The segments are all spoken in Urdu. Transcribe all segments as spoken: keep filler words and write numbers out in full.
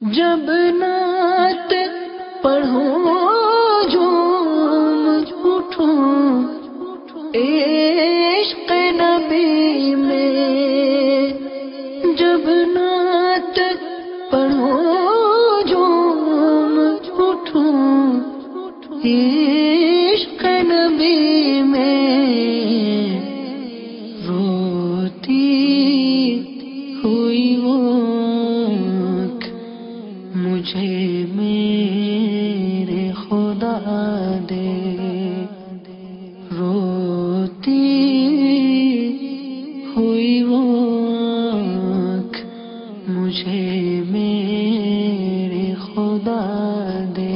جب نعت پڑھوں جھوم اٹھوں عشق نبی میں، جب نعت پڑھوں جھوم اٹھوں عشق نبی میں، روتی ہوئی وہ آنکھ مجھے میرے خدا دے، روتی ہوئی وہ آنکھ مجھے میرے خدا دے۔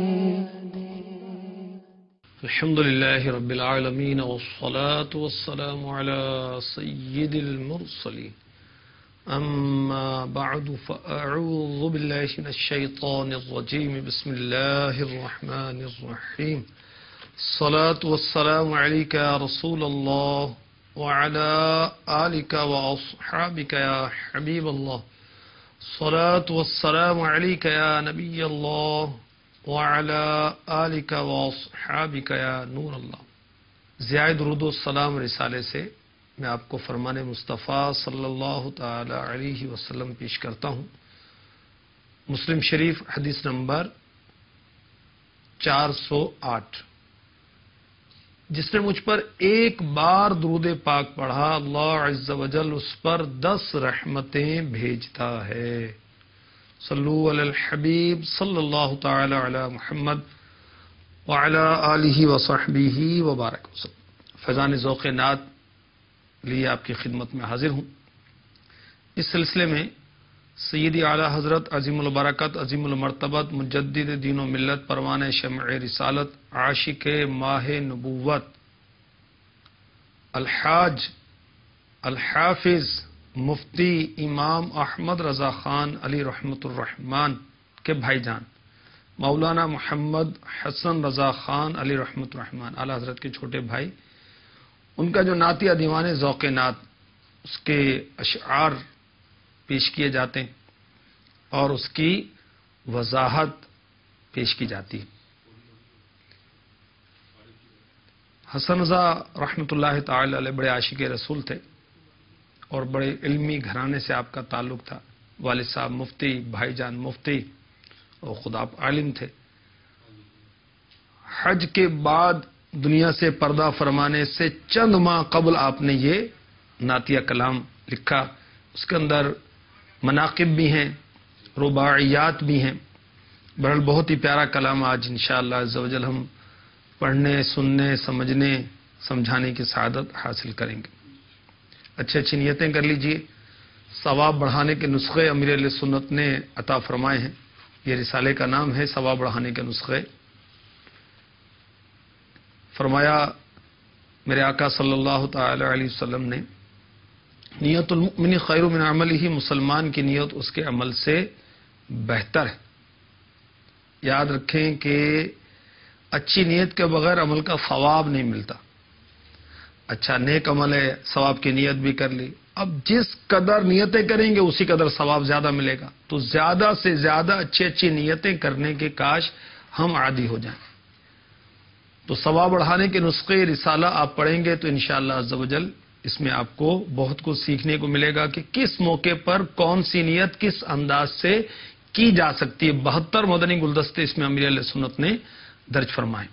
الحمد لله رب العالمين والصلاة والسلام على سيد المرسلين، أما بعد فأعوذ بالله من الشيطان الرجيم، بسم الله الرحمن الرحيم، الصلاة والسلام عليك يا رسول الله وعلى آلك وأصحابك يا حبيب الله، الصلاة والسلام عليك يا نبي الله وعلى آلك واصحابك يا نور اللہ۔ ضیاء درود و السلام رسالے سے میں آپ کو فرمان مصطفیٰ صلی اللہ تعالی علیہ وسلم پیش کرتا ہوں۔ مسلم شریف حدیث نمبر چار سو آٹھ، جس نے مجھ پر ایک بار درود پاک پڑھا اللہ عز و جل اس پر دس رحمتیں بھیجتا ہے۔ صلو علی الحبیب صلی اللہ تعالی علی محمد وعلی آلہ وصحبہ وبارک وسلم۔ فیضان ذوق نعت لیے آپ کی خدمت میں حاضر ہوں۔ اس سلسلے میں سیدی اعلیٰ حضرت عظیم البرکت عظیم المرتبت مجدد دین و ملت پروانِ شمع رسالت عاشق ماہ نبوت الحاج الحافظ مفتی امام احمد رضا خان علی رحمت الرحمان کے بھائی جان مولانا محمد حسن رضا خان علی رحمت الرحمان اعلیٰ حضرت کے چھوٹے بھائی، ان کا جو نعتیہ دیوان ذوق نعت اس کے اشعار پیش کیے جاتے ہیں اور اس کی وضاحت پیش کی جاتی ہے۔ حسن رضا رحمۃ اللہ تعالی علیہ بڑے عاشق رسول تھے اور بڑے علمی گھرانے سے آپ کا تعلق تھا۔ والد صاحب مفتی، بھائی جان مفتی اور خود آپ عالم تھے۔ حج کے بعد دنیا سے پردہ فرمانے سے چند ماہ قبل آپ نے یہ نعتیہ کلام لکھا۔ اس کے اندر مناقب بھی ہیں، رباعیات بھی ہیں۔ بہرحال بہت ہی پیارا کلام آج انشاءاللہ عز و جل ہم پڑھنے، سننے، سمجھنے، سمجھانے کی سعادت حاصل کریں گے۔ اچھی اچھی نیتیں کر لیجئے۔ ثواب بڑھانے کے نسخے امیر اہل سنت نے عطا فرمائے ہیں۔ یہ رسالے کا نام ہے ثواب بڑھانے کے نسخے۔ فرمایا میرے آقا صلی اللہ تعالی علیہ وسلم نے، نیت المؤمن خیر من عملہ، مسلمان کی نیت اس کے عمل سے بہتر ہے۔ یاد رکھیں کہ اچھی نیت کے بغیر عمل کا ثواب نہیں ملتا۔ اچھا نیک عمل ہے، ثواب کی نیت بھی کر لی، اب جس قدر نیتیں کریں گے اسی قدر ثواب زیادہ ملے گا، تو زیادہ سے زیادہ اچھی اچھی نیتیں کرنے کے کاش ہم عادی ہو جائیں۔ تو ثواب بڑھانے کے نسخے رسالہ آپ پڑھیں گے تو انشاءاللہ عز و جل اس میں آپ کو بہت کچھ سیکھنے کو ملے گا کہ کس موقع پر کون سی نیت کس انداز سے کی جا سکتی ہے۔ بہتر مدنی گلدستے اس میں امیر اہل سنت نے درج فرمائے۔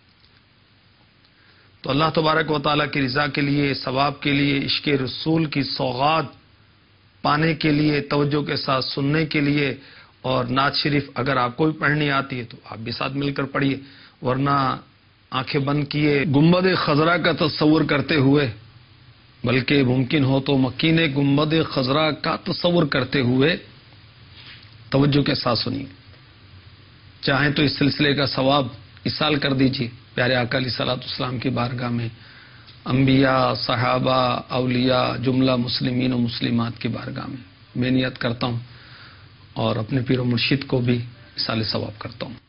تو اللہ تبارک و تعالیٰ کی رضا کے لیے، ثواب کے لیے، عشق رسول کی سوغات پانے کے لیے، توجہ کے ساتھ سننے کے لیے، اور نعت شریف اگر آپ کو بھی پڑھنی آتی ہے تو آپ بھی ساتھ مل کر پڑھیے، ورنہ آنکھیں بند کیے گنبد خضرا کا تصور کرتے ہوئے، بلکہ ممکن ہو تو مکین گنبد خضرا کا تصور کرتے ہوئے توجہ کے ساتھ سنیے۔ چاہیں تو اس سلسلے کا ثواب اصال کر دیجیے پیارے آقا علیہ الصلوۃ والسلام کی بارگاہ میں، انبیاء، صحابہ، اولیاء، جملہ مسلمین و مسلمات کی بارگاہ میں میں نیت کرتا ہوں اور اپنے پیر و مرشد کو بھی اصال ثواب کرتا ہوں۔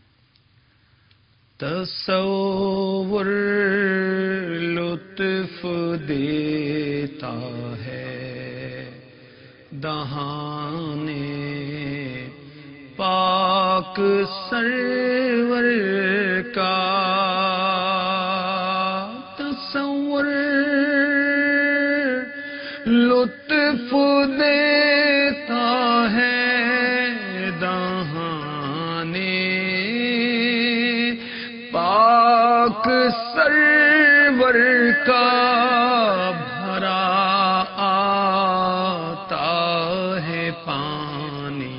تصور لطف دیتا ہے دہانے پاک سرور کا تصور لطف دیتا ہے دہانے پاک سرور کا بھرا آتا ہے پانی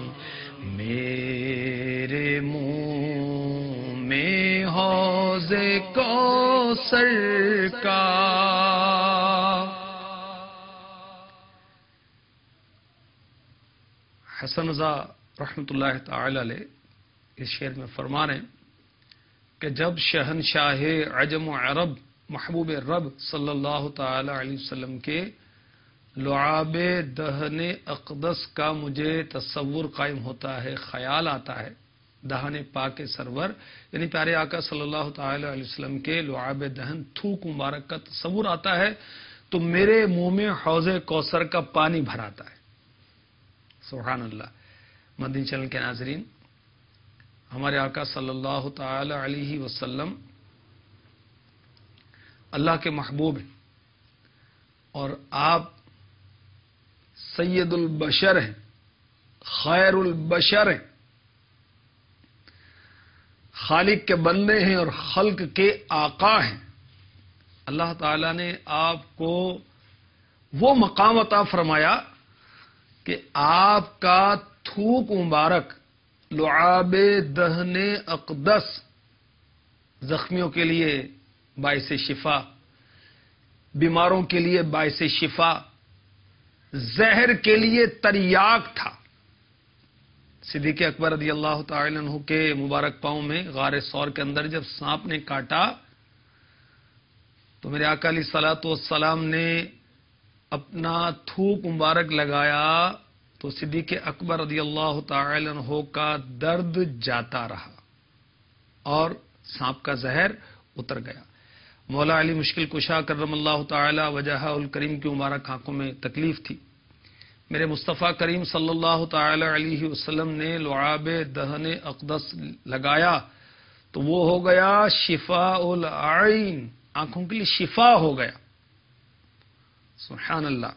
میرے منہ میں حوض کوثر کا. حسن رضا رحمۃ اللہ تعالی علیہ اس شعر میں فرما رہے ہیں کہ جب شہنشاہ عجم و عرب محبوب رب صلی اللہ تعالی علیہ وسلم کے لعاب دہن اقدس کا مجھے تصور قائم ہوتا ہے، خیال آتا ہے، دہن پاک سرور یعنی پیارے آقا صلی اللہ تعالی علیہ وسلم کے لعاب دہن تھوک مبارک کا تصور آتا ہے تو میرے منہ میں حوض کوثر کا پانی بھر آتا ہے. سبحان اللہ. مدنی چینل کے ناظرین، ہمارے آقا صلی اللہ تعالی علیہ وسلم اللہ کے محبوب ہیں اور آپ سید البشر ہیں، خیر البشر ہیں، خالق کے بندے ہیں اور خلق کے آقا ہیں. اللہ تعالی نے آپ کو وہ مقام عطا فرمایا کہ آپ کا تھوک مبارک لعاب دہن اقدس زخمیوں کے لیے باعث شفا، بیماروں کے لیے باعث شفا، زہر کے لیے تریاق تھا. صدیق اکبر رضی اللہ تعالی عنہ کے مبارک پاؤں میں غار ثور کے اندر جب سانپ نے کاٹا تو میرے آقا علیہ الصلوۃ والسلام نے اپنا تھوک مبارک لگایا تو صدیق اکبر رضی اللہ تعالی عنہ کا درد جاتا رہا اور سانپ کا زہر اتر گیا. مولا علی مشکل کشا کرم اللہ تعالی وجہہ الکریم کی مبارک آنکھوں میں تکلیف تھی. میرے مصطفیٰ کریم صلی اللہ تعالی علیہ وسلم نے لعاب دہن اقدس لگایا تو وہ ہو گیا شفاء العین، آنکھوں کے لیے شفا ہو گیا. سبحان اللہ.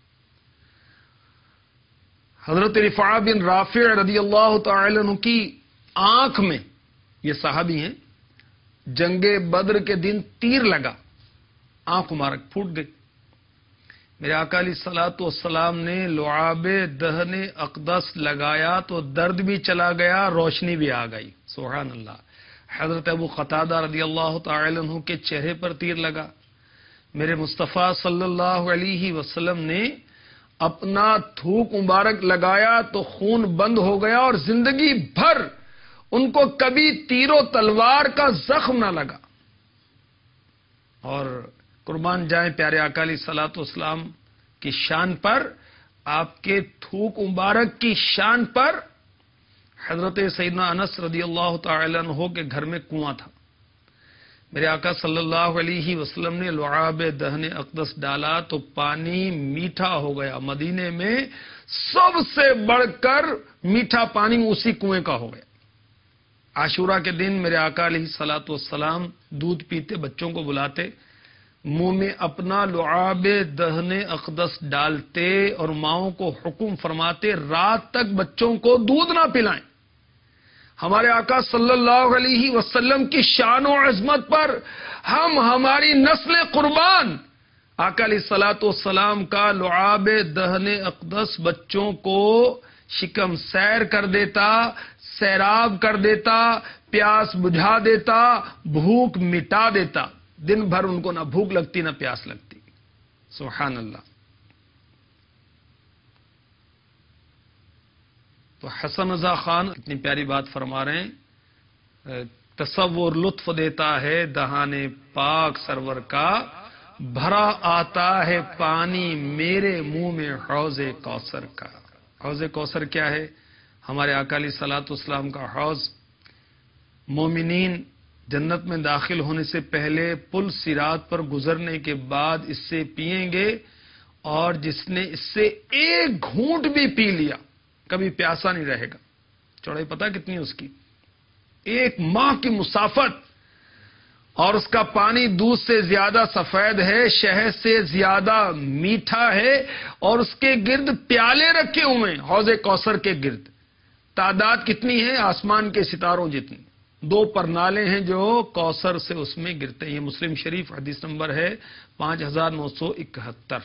حضرت رفاعہ بن رافع رضی اللہ تعالی عنہ کی آنکھ میں، یہ صحابی ہیں، جنگ بدر کے دن تیر لگا، آنکھ مبارک پھوٹ گئی. میرے آقا علیہ الصلوۃ والسلام نے لعاب دہن اقدس لگایا تو درد بھی چلا گیا، روشنی بھی آ گئی. سبحان اللہ. حضرت ابو قتادہ رضی اللہ تعالی عنہ کے چہرے پر تیر لگا، میرے مصطفیٰ صلی اللہ علیہ وسلم نے اپنا تھوک مبارک لگایا تو خون بند ہو گیا اور زندگی بھر ان کو کبھی تیر و تلوار کا زخم نہ لگا. اور قربان جائیں پیارے آقا علیہ الصلوۃ والسلام کی شان پر، آپ کے تھوک مبارک کی شان پر. حضرت سیدنا انس رضی اللہ تعالی عنہ کے گھر میں کنواں تھا. میرے آقا صلی اللہ علیہ وسلم نے لعاب دہن اقدس ڈالا تو پانی میٹھا ہو گیا. مدینے میں سب سے بڑھ کر میٹھا پانی اسی کنویں کا ہو گیا. عاشورہ کے دن میرے آقا علیہ الصلوۃ والسلام دودھ پیتے، بچوں کو بلاتے، منہ میں اپنا لعاب دہن اقدس ڈالتے اور ماؤں کو حکم فرماتے رات تک بچوں کو دودھ نہ پلائیں. ہمارے آقا صلی اللہ علیہ وسلم کی شان و عظمت پر ہم، ہماری نسل قربان، آقا علیہ الصلوۃ والسلام کا لعاب دہن اقدس بچوں کو شکم سیر کر دیتا، سیراب کر دیتا، پیاس بجھا دیتا، بھوک مٹا دیتا. دن بھر ان کو نہ بھوک لگتی نہ پیاس لگتی. سبحان اللہ. تو حسن رضا خان اتنی پیاری بات فرما رہے ہیں، تصور لطف دیتا ہے دہانے پاک سرور کا، بھرا آتا ہے پانی میرے منہ میں حوض کوثر کا. حوض کوثر کیا ہے؟ ہمارے آقا علیہ الصلوۃ والسلام کا حوض. مومنین جنت میں داخل ہونے سے پہلے پل صراط پر گزرنے کے بعد اس سے پئیں گے، اور جس نے اس سے ایک گھونٹ بھی پی لیا کبھی پیاسا نہیں رہے گا. چوڑائی پتہ کتنی اس کی؟ ایک ماہ کی مسافت، اور اس کا پانی دودھ سے زیادہ سفید ہے، شہد سے زیادہ میٹھا ہے، اور اس کے گرد پیالے رکھے ہوئے ہیں حوض کوثر کے گرد. تعداد کتنی ہے؟ آسمان کے ستاروں جتنی. دو پرنالے ہیں جو کوثر سے اس میں گرتے ہیں. یہ مسلم شریف حدیث نمبر ہے پانچ ہزار نو سو اکہتر.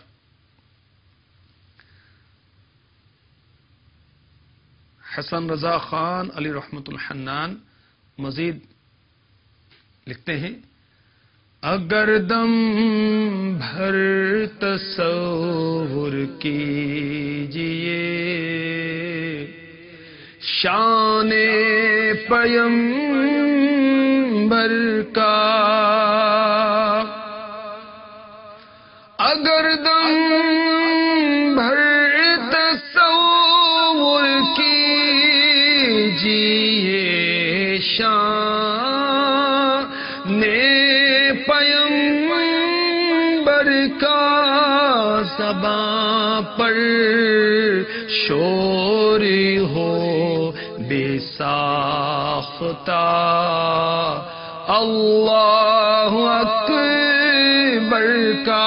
حسن رضا خان علی رحمت الحنان مزید لکھتے ہیں، اگر دم بھر تصور کیجئے شان پیمبر کا، اگر دم بھر تصور کیجئے شان پیمبر کا، زباں پر شور ہو بے ساختہ اللہ اکبر کا.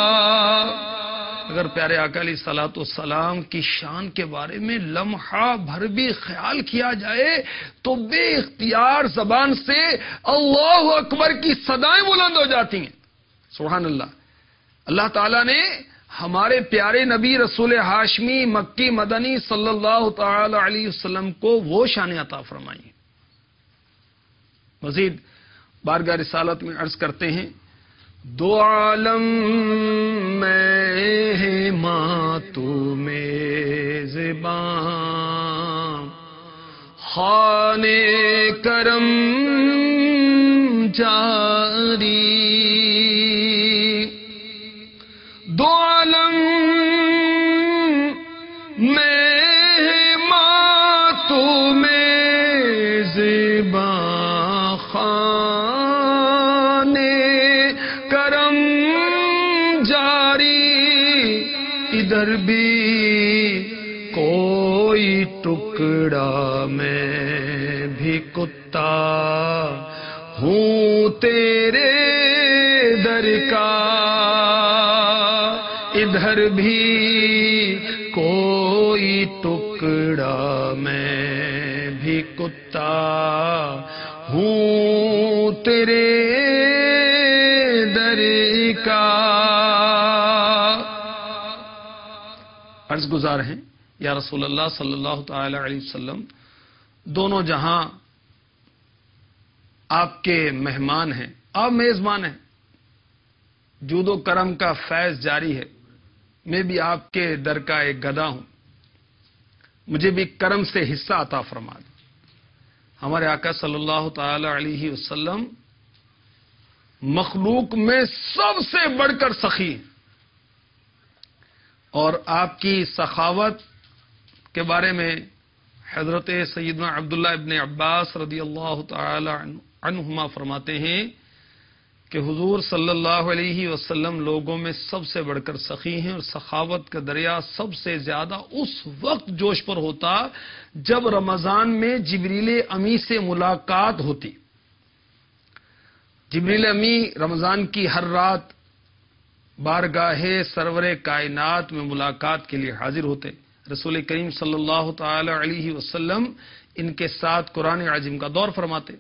اگر پیارے آقا علیہ الصلوۃ والسلام کی شان کے بارے میں لمحہ بھر بھی خیال کیا جائے تو بے اختیار زبان سے اللہ اکبر کی صدائیں بلند ہو جاتی ہیں. سبحان اللہ. اللہ تعالیٰ نے ہمارے پیارے نبی رسول ہاشمی مکی مدنی صلی اللہ تعالی علیہ وسلم کو وہ شان عطا فرمائی. مزید بارگاہ رسالت میں عرض کرتے ہیں، دو عالم میں ہے ماں تو میزبان، خانے کرم جاری، دو عالم میں ہے ماں تو میزبان، خانے کرم جاری، ادھر بھی کوئی ٹکڑا میں بھی کتا ہوں تیرے در کا، ادھر بھی کوئی ٹکڑا میں بھی کتا ہوں تیرے در کا. عرض گزار ہیں یا رسول اللہ صلی اللہ تعالی علیہ وسلم، دونوں جہاں آپ کے مہمان ہیں، آپ میزبان ہیں، جود و کرم کا فیض جاری ہے. میں بھی آپ کے در کا ایک گدا ہوں، مجھے بھی کرم سے حصہ عطا فرما دیں. ہمارے آقا صلی اللہ تعالی علیہ وسلم مخلوق میں سب سے بڑھ کر سخی ہیں، اور آپ کی سخاوت کے بارے میں حضرت سیدنا عبداللہ ابن عباس رضی اللہ تعالی عنہما فرماتے ہیں کہ حضور صلی اللہ علیہ وسلم لوگوں میں سب سے بڑھ کر سخی ہیں، اور سخاوت کا دریا سب سے زیادہ اس وقت جوش پر ہوتا جب رمضان میں جبریل امی سے ملاقات ہوتی. جبریل امی رمضان کی ہر رات بارگاہ سرور کائنات میں ملاقات کے لیے حاضر ہوتے. رسول کریم صلی اللہ تعالی علیہ وسلم ان کے ساتھ قرآن عظیم کا دور فرماتے.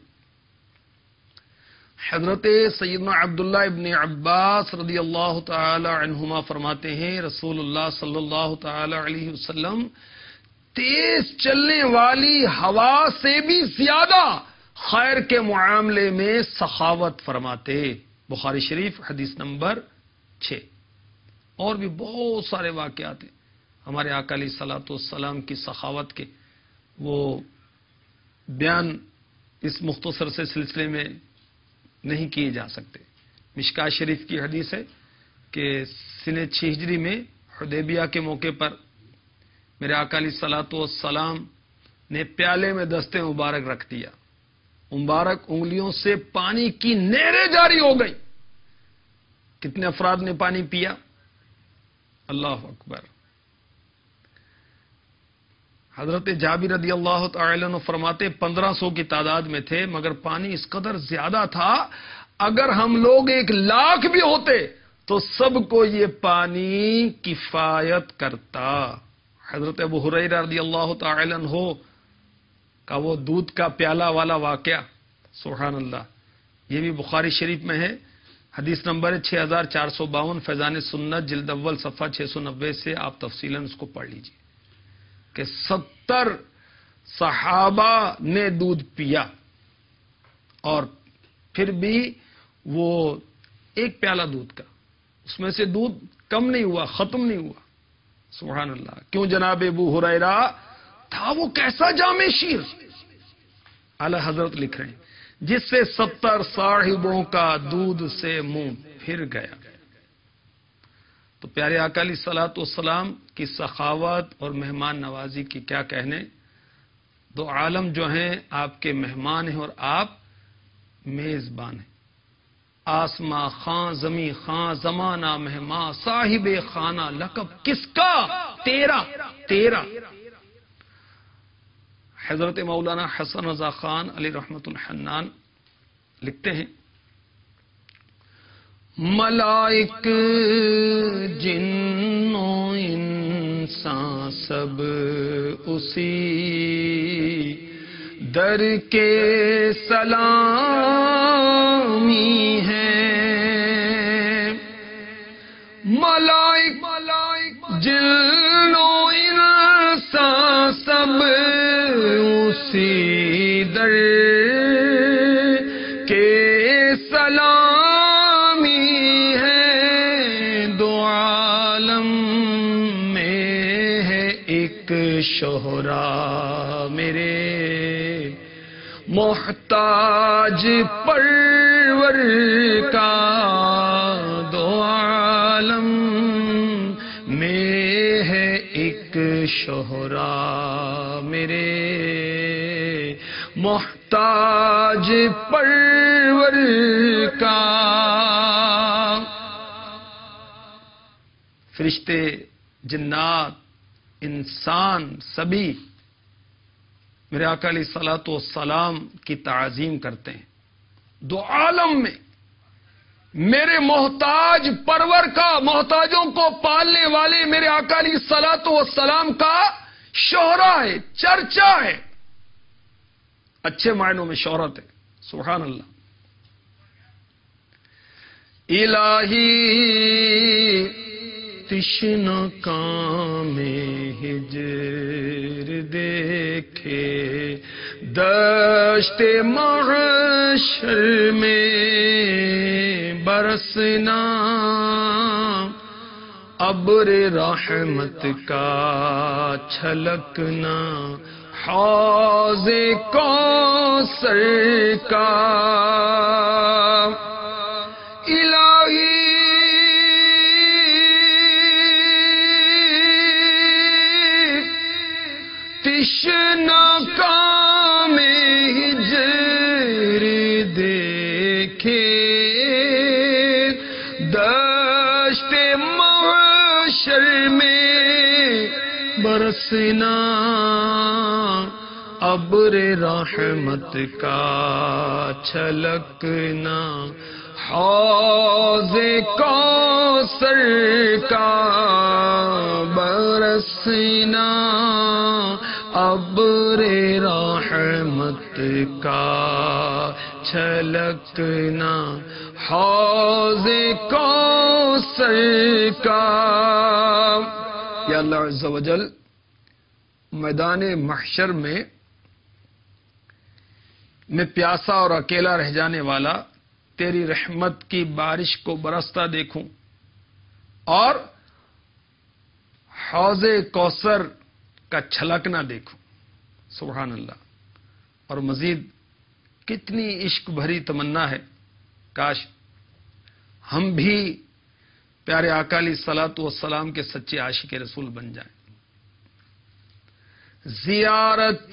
حضرت سیدنا عبداللہ ابن عباس رضی اللہ تعالی عنہما فرماتے ہیں، رسول اللہ صلی اللہ تعالی علیہ وسلم تیز چلنے والی ہوا سے بھی زیادہ خیر کے معاملے میں سخاوت فرماتے. بخاری شریف حدیث نمبر چھ. اور بھی بہت سارے واقعات ہیں ہمارے آقا علیہ الصلوۃ والسلام کی سخاوت کے، وہ بیان اس مختصر سے سلسلے میں نہیں کیے جا سکتے. مشکاۃ شریف کی حدیث ہے کہ سنہ چھ ہجری میں حدیبیہ کے موقع پر میرے آقا علیہ الصلوۃ والسلام نے پیالے میں دست مبارک رکھ دیا، مبارک انگلیوں سے پانی کی نہریں جاری ہو گئی. کتنے افراد نے پانی پیا؟ اللہ اکبر. حضرت جابر رضی اللہ تعالی عنہ فرماتے پندرہ سو کی تعداد میں تھے، مگر پانی اس قدر زیادہ تھا، اگر ہم لوگ ایک لاکھ بھی ہوتے تو سب کو یہ پانی کفایت کرتا۔ حضرت ابو ہریرہ رضی اللہ تعالی عنہ کا وہ دودھ کا پیالہ والا واقعہ، سبحان اللہ، یہ بھی بخاری شریف میں ہے، حدیث نمبر ہے چھ ہزار چار سو باون، فیضان سنت جلد اول صفحہ چھ سو نبے سے آپ تفصیلاً اس کو پڑھ لیجئے کہ ستر صحابہ نے دودھ پیا اور پھر بھی وہ ایک پیالہ دودھ کا، اس میں سے دودھ کم نہیں ہوا، ختم نہیں ہوا، سبحان اللہ۔ کیوں جناب ابو ہریرہ تھا وہ کیسا جامع شیر، اعلی حضرت لکھ رہے ہیں، جس سے ستر صاحبوں کا دودھ سے منہ پھر گیا۔ تو پیارے آقا علیہ الصلوۃ والسلام کی سخاوت اور مہمان نوازی کی کیا کہنے، دو عالم جو ہیں آپ کے مہمان ہیں اور آپ میزبان ہیں۔ آسماں خاں زمیں خاں زمانہ مہماں، صاحب خانہ لقب کس کا؟ تیرا تیرا۔ حضرت مولانا حسن رضا خان علی رحمت الحنان لکھتے ہیں، ملائک جن و انسان سب اسی در کے سلامی ہیں، ملائک جن و انسان سب اسی در کے سلامی ہیں، دو عالم میں ہے ایک شہرا میرے محتاج پرور کا، دو عالم میں ہے ایک شہرا میرے محتاج پرور کا۔ فرشتے، جنات، انسان سبھی میرے آقا علیہ الصلوۃ والسلام کی تعظیم کرتے ہیں، دو عالم میں میرے محتاج پرور کا، محتاجوں کو پالنے والے میرے آقا علیہ الصلوۃ والسلام کا شہرہ ہے، چرچا ہے، اچھے معنوں میں شہرت ہے، سبحان اللہ۔ الہی تشنہ کام ہجر دیکھے دشت محشر میں برسنا، ابر رحمت کا چھلکنا، حوض کوثر کا، الہی تشنہ کام ہجر دیکھے دشت محشر میں برسنا، ابر رحمت کا چھلکنا، حوض کوثر کا برسنا، ابر رحمت کا چھلکنا، حوض کوثر کا۔ یا اللہ عز و جل میدان محشر میں میں پیاسا اور اکیلا رہ جانے والا تیری رحمت کی بارش کو برستا دیکھوں اور حوض کوثر کا چھلکنا دیکھوں، سبحان اللہ۔ اور مزید کتنی عشق بھری تمنا ہے، کاش ہم بھی پیارے آقا علیہ الصلوۃ والسلام کے سچے عاشق رسول بن جائیں۔ زیارت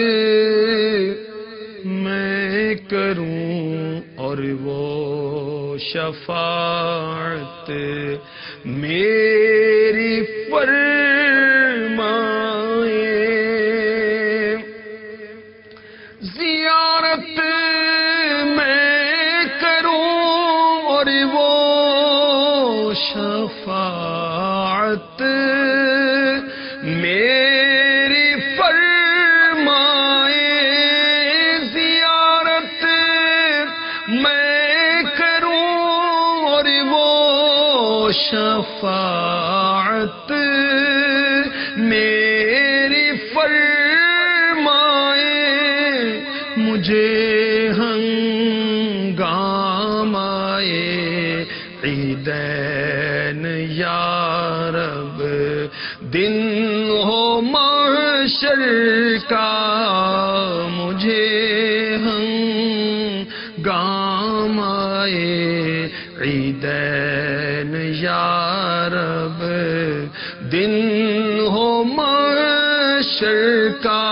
میں کروں اور وہ شفاعت میری فرمائے، زیارت میں کروں اور وہ شفاعت میری فرمائے، زیارت میں کروں اور وہ شفاعت میری فرمائے، مجھے ہنگامائے عیدین یا رب، دن ہو محشر کا، مجھے ہنگامائے عیدین یا رب، دن ہو محشر کا۔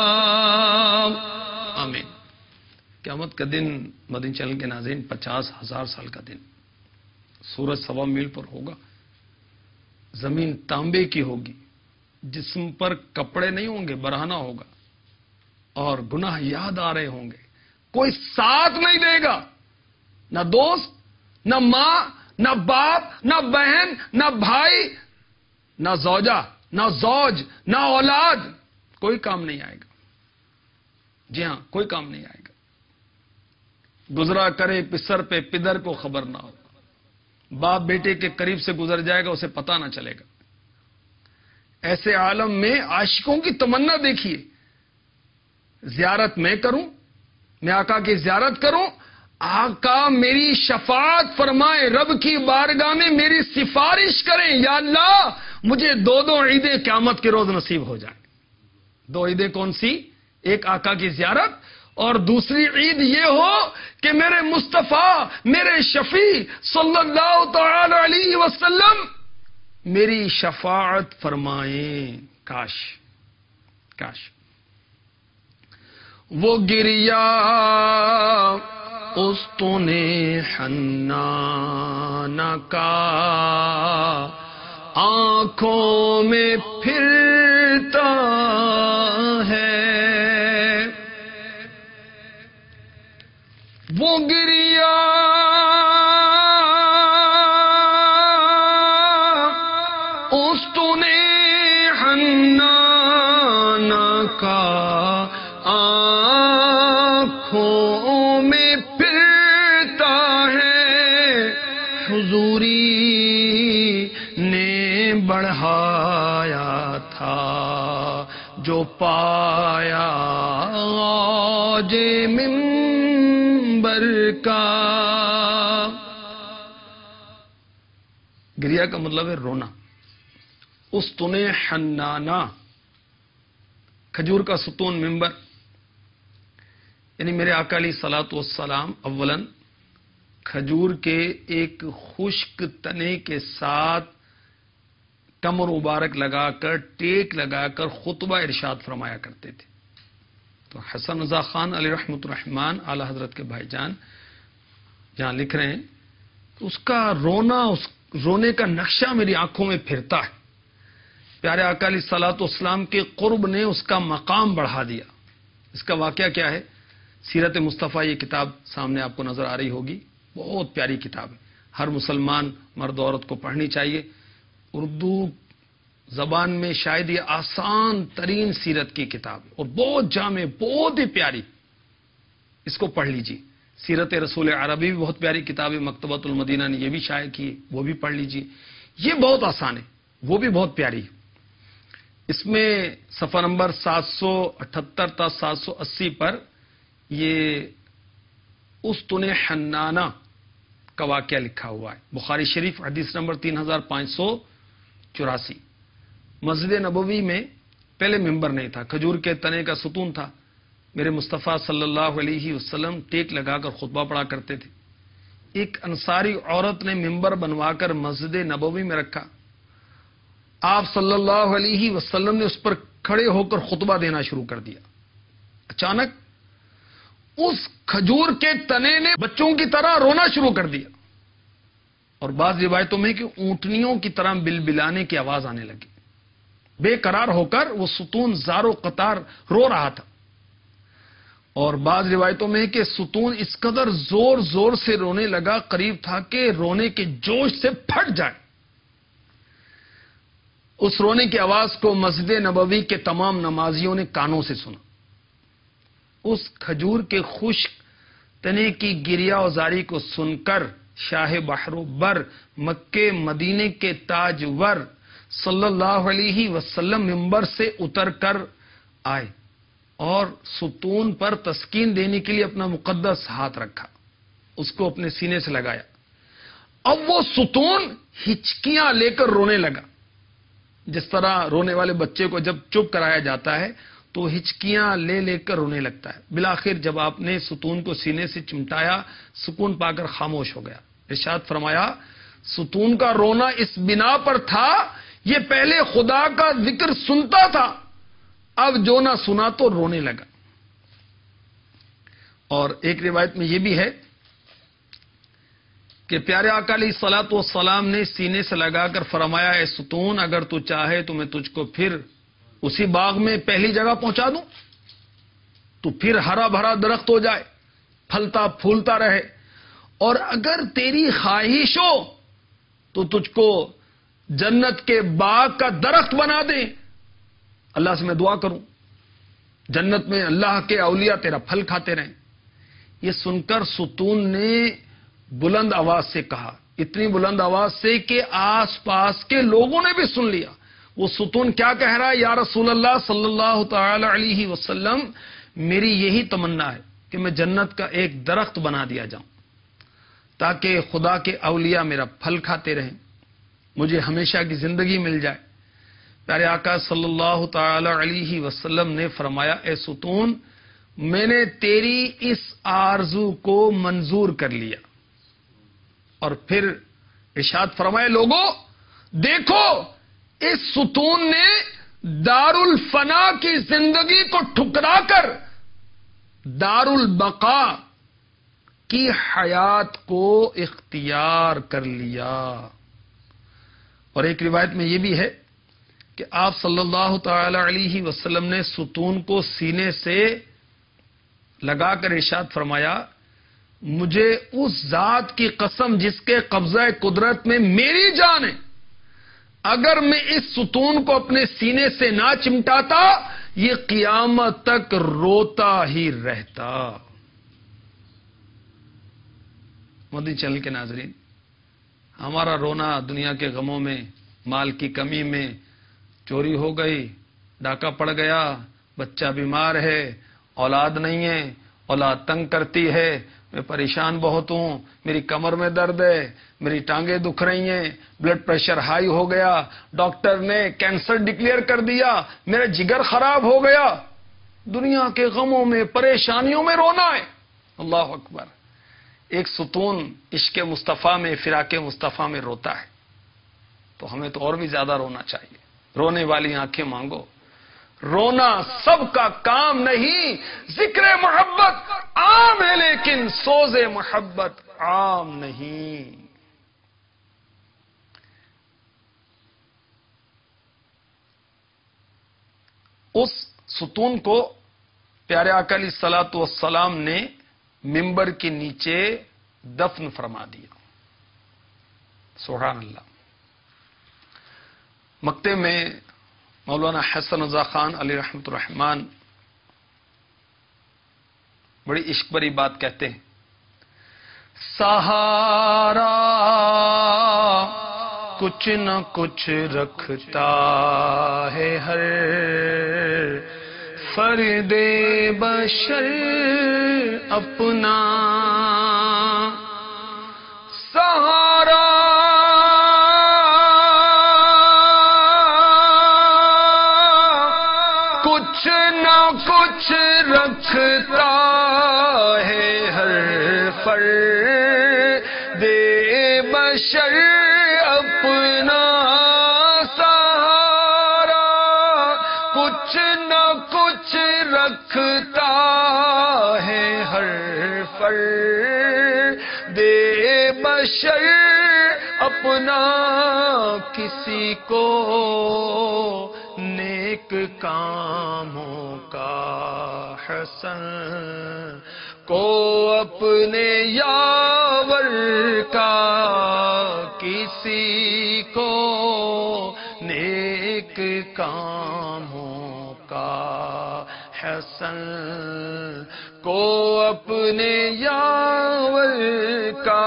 آمین۔ قیامت کا دن مدنی چینل کے ناظرین پچاس ہزار سال کا دن، سورج سوا میل پر ہوگا، زمین تانبے کی ہوگی، جسم پر کپڑے نہیں ہوں گے، برہنہ ہوگا، اور گناہ یاد آ رہے ہوں گے، کوئی ساتھ نہیں دے گا، نہ دوست، نہ ماں، نہ باپ، نہ بہن، نہ بھائی، نہ زوجہ، نہ زوج، نہ اولاد، کوئی کام نہیں آئے گا۔ جی ہاں، کوئی کام نہیں آئے گا۔ گزرا کرے پسر پہ پدر کو خبر نہ ہو، باپ بیٹے کے قریب سے گزر جائے گا، اسے پتہ نہ چلے گا۔ ایسے عالم میں عاشقوں کی تمنا دیکھیے، زیارت میں کروں، میں آقا کی زیارت کروں، آقا میری شفاعت فرمائے، رب کی بارگاہ میں میری سفارش کریں، یا اللہ مجھے دو دو عیدیں قیامت کے روز نصیب ہو جائیں۔ دو عیدیں کون سی؟ ایک آقا کی زیارت، اور دوسری عید یہ ہو کہ میرے مصطفیٰ، میرے شفیع صلی اللہ تعالی علیہ وسلم میری شفاعت فرمائیں۔ کاش کاش وہ گریا استون حنان کا آنکھوں میں پھرتا ہے، وہ گریا استون حنان کا آنکھوں میں پھرتا ہے، حضوری نے بڑھایا تھا جو پایا عوج منبر کا۔ گریا کا مطلب ہے رونا۔ استون حنانا، کھجور کا ستون ممبر، یعنی میرے آقا علیہ الصلوۃ والسلام اولاً کھجور کے ایک خشک تنے کے ساتھ کمر مبارک لگا کر، ٹیک لگا کر خطبہ ارشاد فرمایا کرتے تھے۔ تو حسن رضا خان علیہ رحمۃ الرحمان اعلی حضرت کے بھائی جان جہاں لکھ رہے ہیں، اس کا رونا، اس رونے کا نقشہ میری آنکھوں میں پھرتا ہے۔ پیارے آقا علیہ الصلوۃ والسلام کے قرب نے اس کا مقام بڑھا دیا۔ اس کا واقعہ کیا ہے؟ سیرت مصطفیٰ، یہ کتاب سامنے آپ کو نظر آ رہی ہوگی، بہت پیاری کتاب ہے، ہر مسلمان مرد عورت کو پڑھنی چاہیے۔ اردو زبان میں شاید یہ آسان ترین سیرت کی کتاب ہے، اور بہت جامع، بہت ہی پیاری، اس کو پڑھ لیجیے۔ سیرت رسول عربی بھی بہت پیاری کتاب ہے، مکتبۃ المدینہ نے یہ بھی شائع کی ہے، وہ بھی پڑھ لیجیے۔ یہ بہت آسان ہے، وہ بھی بہت پیاری ہے۔ اس میں صفحہ نمبر سات سو اٹھہتر تا سات سو اسی پر یہ استون حنانہ کا واقعہ لکھا ہوا ہے۔ بخاری شریف حدیث نمبر تین ہزار پانچ سو چوراسی۔ مسجد نبوی میں پہلے ممبر نہیں تھا، کھجور کے تنے کا ستون تھا۔ میرے مصطفیٰ صلی اللہ علیہ وسلم ٹیک لگا کر خطبہ پڑھا کرتے تھے۔ ایک انصاری عورت نے ممبر بنوا کر مسجد نبوی میں رکھا، آپ صلی اللہ علیہ وسلم نے اس پر کھڑے ہو کر خطبہ دینا شروع کر دیا۔ اچانک اس کھجور کے تنے نے بچوں کی طرح رونا شروع کر دیا، اور بعض روایتوں میں کہ اونٹنیوں کی طرح بلبلانے کی آواز آنے لگی۔ بے قرار ہو کر وہ ستون زار و قطار رو رہا تھا۔ اور بعض روایتوں میں ہے کہ ستون اس قدر زور زور سے رونے لگا، قریب تھا کہ رونے کے جوش سے پھٹ جائے۔ اس رونے کی آواز کو مسجد نبوی کے تمام نمازیوں نے کانوں سے سنا۔ اس کھجور کے خشک تنے کی گریہ اوزاری کو سن کر شاہ بحر و بر مکے مدینے کے تاجور صلی اللہ علیہ وسلم ممبر سے اتر کر آئے اور ستون پر تسکین دینے کے لیے اپنا مقدس ہاتھ رکھا، اس کو اپنے سینے سے لگایا۔ اب وہ ستون ہچکیاں لے کر رونے لگا، جس طرح رونے والے بچے کو جب چپ کرایا جاتا ہے تو ہچکیاں لے لے کر رونے لگتا ہے۔ بالآخر جب آپ نے ستون کو سینے سے چمٹایا، سکون پا کر خاموش ہو گیا۔ ارشاد فرمایا، ستون کا رونا اس بنا پر تھا یہ پہلے خدا کا ذکر سنتا تھا، اب جو نہ سنا تو رونے لگا۔ اور ایک روایت میں یہ بھی ہے کہ پیارے آقا علیہ الصلوۃ والسلام نے سینے سے لگا کر فرمایا، اے ستون، اگر تو چاہے تو میں تجھ کو پھر اسی باغ میں پہلی جگہ پہنچا دوں، تو پھر ہرا بھرا درخت ہو جائے، پھلتا پھولتا رہے، اور اگر تیری خواہش ہو تو تجھ کو جنت کے باغ کا درخت بنا دیں۔ اللہ سے میں دعا کروں جنت میں اللہ کے اولیاء تیرا پھل کھاتے رہیں۔ یہ سن کر ستون نے بلند آواز سے کہا، اتنی بلند آواز سے کہ آس پاس کے لوگوں نے بھی سن لیا۔ وہ ستون کیا کہہ رہا ہے؟ یا رسول اللہ صلی اللہ تعالی علیہ وسلم، میری یہی تمنا ہے کہ میں جنت کا ایک درخت بنا دیا جاؤں تاکہ خدا کے اولیاء میرا پھل کھاتے رہیں، مجھے ہمیشہ کی زندگی مل جائے۔ پیارے آقا صلی اللہ تعالی علیہ وسلم نے فرمایا، اے ستون، میں نے تیری اس آرزو کو منظور کر لیا۔ اور پھر ارشاد فرمائے، لوگوں دیکھو، اس ستون نے دار الفنا کی زندگی کو ٹھکرا کر دار البقا کی حیات کو اختیار کر لیا۔ اور ایک روایت میں یہ بھی ہے کہ آپ صلی اللہ تعالی علیہ وسلم نے ستون کو سینے سے لگا کر ارشاد فرمایا، مجھے اس ذات کی قسم جس کے قبضہ قدرت میں میری جان ہے، اگر میں اس ستون کو اپنے سینے سے نہ چمٹاتا یہ قیامت تک روتا ہی رہتا۔ مدنی چینل کے ناظرین، ہمارا رونا دنیا کے غموں میں، مال کی کمی میں، چوری ہو گئی، ڈاکہ پڑ گیا، بچہ بیمار ہے، اولاد نہیں ہے، اولاد تنگ کرتی ہے، میں پریشان بہت ہوں، میری کمر میں درد ہے، میری ٹانگیں دکھ رہی ہیں، بلڈ پریشر ہائی ہو گیا، ڈاکٹر نے کینسر ڈکلیئر کر دیا، میرا جگر خراب ہو گیا۔ دنیا کے غموں میں، پریشانیوں میں رونا ہے۔ اللہ اکبر۔ ایک ستون عشق مصطفیٰ میں، فراق مصطفیٰ میں روتا ہے، تو ہمیں تو اور بھی زیادہ رونا چاہیے۔ رونے والی آنکھیں مانگو۔ رونا سب کا کام نہیں، ذکر محبت عام ہے لیکن سوز محبت عام نہیں۔ اس ستون کو پیارے آقا علیہ الصلوۃ والسلام نے ممبر کے نیچے دفن فرما دیا۔ سبحان اللہ۔ مکتے میں مولانا حسن رضا خان علی رحمۃ الرحمان بڑی عشق بری بات کہتے ہیں، سہارا کچھ نہ کچھ رکھتا ہے ہر فرد بشر اپنا، سہارا کچھ نہ کچھ رکھتا ہے ہر فرد بشر اپنا، سہارا کچھ نہ کچھ رکھتا ہے ہر فرد بشر اپنا، کسی کو نیک کاموں کا حسن کو اپنے یاور کا کسی کو نیک کاموں کا حسن کو اپنے یاور کا.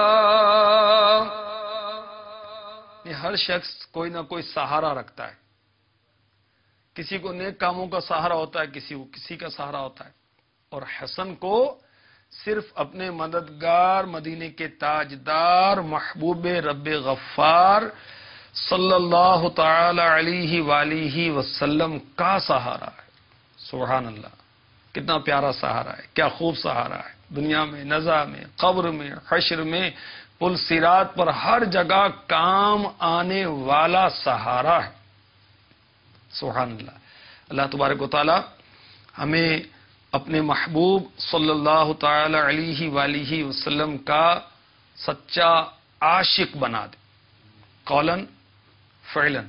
ہر شخص کوئی نہ کوئی سہارا رکھتا ہے. کسی کو نیک کاموں کا سہارا ہوتا ہے, کسی کو کسی کا سہارا ہوتا ہے. اور حسن کو صرف اپنے مددگار مدینے کے تاجدار محبوب رب غفار صلی اللہ تعالی علیہ وآلہ وسلم کا سہارا ہے. سبحان اللہ, کتنا پیارا سہارا ہے, کیا خوب سہارا ہے. دنیا میں, نزا میں, قبر میں, حشر میں, پل صراط پر ہر جگہ کام آنے والا سہارا ہے. سبحان اللہ. اللہ تبارک و تعالی ہمیں اپنے محبوب صلی اللہ تعالی علیہ وآلہ وسلم کا سچا عاشق بنا دے, قولاً فعلاً.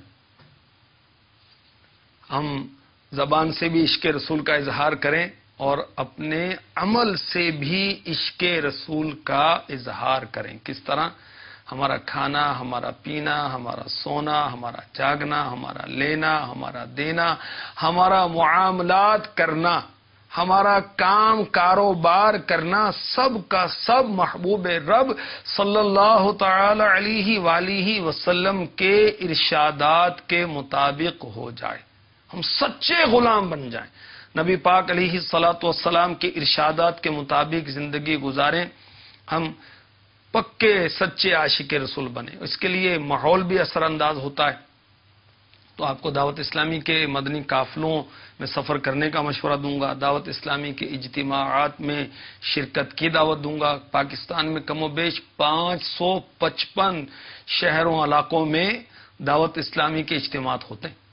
ہم زبان سے بھی عشق رسول کا اظہار کریں اور اپنے عمل سے بھی عشق رسول کا اظہار کریں. کس طرح؟ ہمارا کھانا, ہمارا پینا, ہمارا سونا, ہمارا جاگنا, ہمارا لینا, ہمارا دینا, ہمارا معاملات کرنا, ہمارا کام کاروبار کرنا, سب کا سب محبوب رب صلی اللہ تعالی علیہ وآلہ وسلم کے ارشادات کے مطابق ہو جائے. ہم سچے غلام بن جائیں, نبی پاک علیہ الصلاۃ والسلام کے ارشادات کے مطابق زندگی گزاریں, ہم پکے سچے عاشق رسول بنے. اس کے لیے ماحول بھی اثر انداز ہوتا ہے. تو آپ کو دعوت اسلامی کے مدنی قافلوں میں سفر کرنے کا مشورہ دوں گا, دعوت اسلامی کے اجتماعات میں شرکت کی دعوت دوں گا. پاکستان میں کم و بیش پانچ سو پچپن شہروں علاقوں میں دعوت اسلامی کے اجتماعات ہوتے ہیں.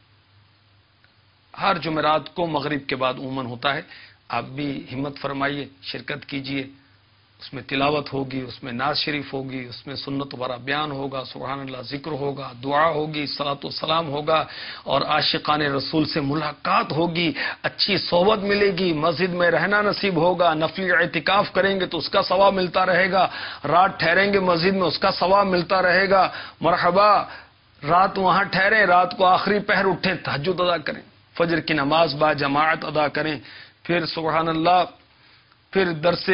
ہر جمعرات کو مغرب کے بعد عموماً ہوتا ہے. آپ بھی ہمت فرمائیے, شرکت کیجئے. اس میں تلاوت ہوگی, اس میں نعت شریف ہوگی, اس میں سنت بھرا بیان ہوگا, سبحان اللہ ذکر ہوگا, دعا ہوگی, صلاۃ و سلام ہوگا, اور عاشقان رسول سے ملاقات ہوگی, اچھی صحبت ملے گی, مسجد میں رہنا نصیب ہوگا, نفلی اعتکاف کریں گے تو اس کا ثواب ملتا رہے گا, رات ٹھہریں گے مسجد میں اس کا ثواب ملتا رہے گا. مرحبا, رات وہاں ٹھہریں, رات کو آخری پہر اٹھیں, تہجد ادا کریں, فجر کی نماز با جماعت ادا کریں, پھر سبحان اللہ پھر درس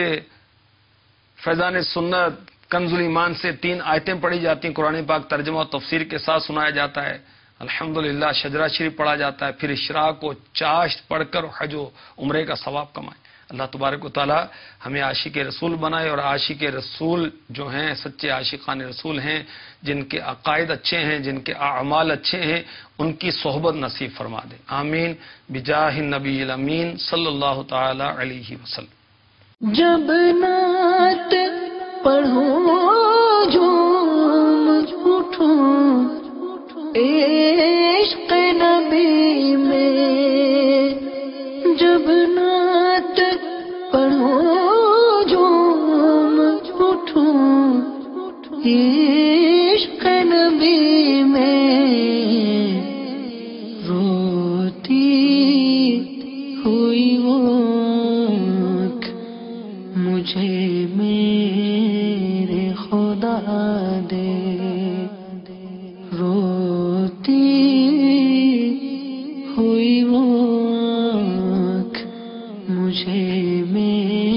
فیضان سنت کنز الایمان سے تین آیتیں پڑھی جاتی ہیں, قرآن پاک ترجمہ و تفسیر کے ساتھ سنایا جاتا ہے. الحمدللہ شجرہ شریف پڑھا جاتا ہے. پھر اشراق و چاشت پڑھ کر حج و عمرے کا ثواب کمائیں. اللہ تبارک و تعالی ہمیں عاشق رسول بنائے, اور عاشق رسول جو ہیں سچے عاشقان رسول ہیں, جن کے عقائد اچھے ہیں, جن کے اعمال اچھے ہیں, ان کی صحبت نصیب فرما دے. آمین بجاہ النبی الامین صلی اللہ تعالی علیہ وسلم. جب نعت پڑھوں جھوم اٹھوں عشق نبی میں, جب نعت پڑھوں جھوم اٹھوں عشق نبی میں, روتی ہوئی وہ مجھے میرے خدا دے, روتی ہوئی وہ آنکھ مجھے میرے